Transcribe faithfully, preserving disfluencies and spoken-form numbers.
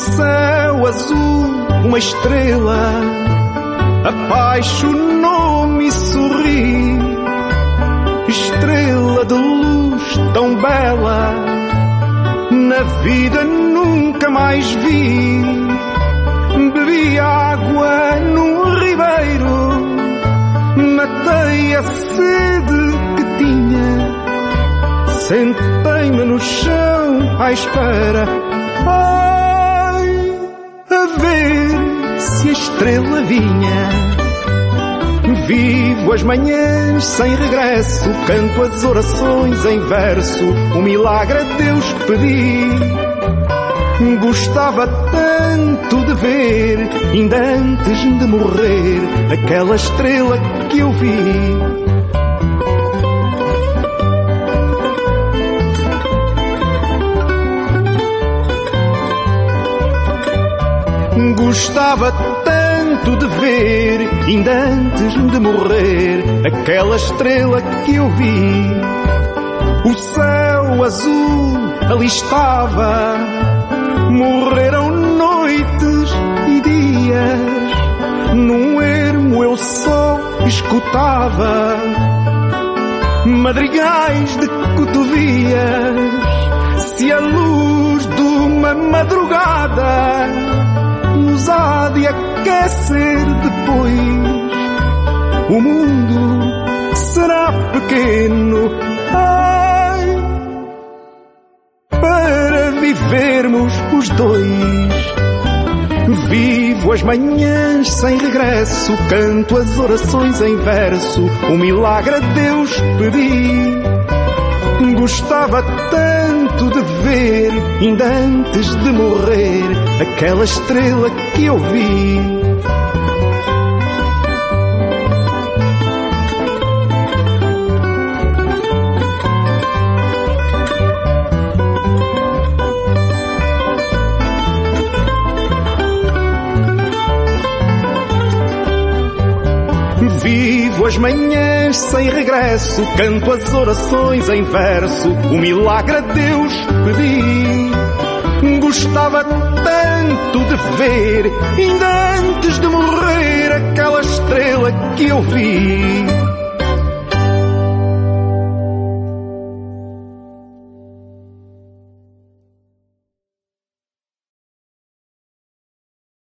céu azul uma estrela apaixonou-me e sorri. Estrela de luz tão bela, na vida nunca mais vi. Bebi água num ribeiro, matei a sede que tinha. Sentei-me no chão à espera, ai, a ver se a estrela vinha. Vivo as manhãs sem regresso, canto as orações em verso, um milagre a Deus pedi. Gostava tanto de ver, ainda antes de morrer, aquela estrela que eu vi. Gostava tanto de ver, ainda antes de morrer, aquela estrela que eu vi. O céu azul ali estava, morreram noites e dias. Num ermo eu só escutava madrigais de cotovias. Se a luz de uma madrugada nos há de aquecer depois, o mundo será pequeno, ai, para vivermos os dois. Vivo as manhãs sem regresso, canto as orações em verso, um milagre a Deus pedi. Gostava tanto de ver, ainda antes de morrer, aquela estrela que eu vi. Vivo as manhãs sem regresso, canto as orações em verso, um milagre a Deus pedi. Gostava tanto de ver, ainda antes de morrer, aquela estrela que eu vi.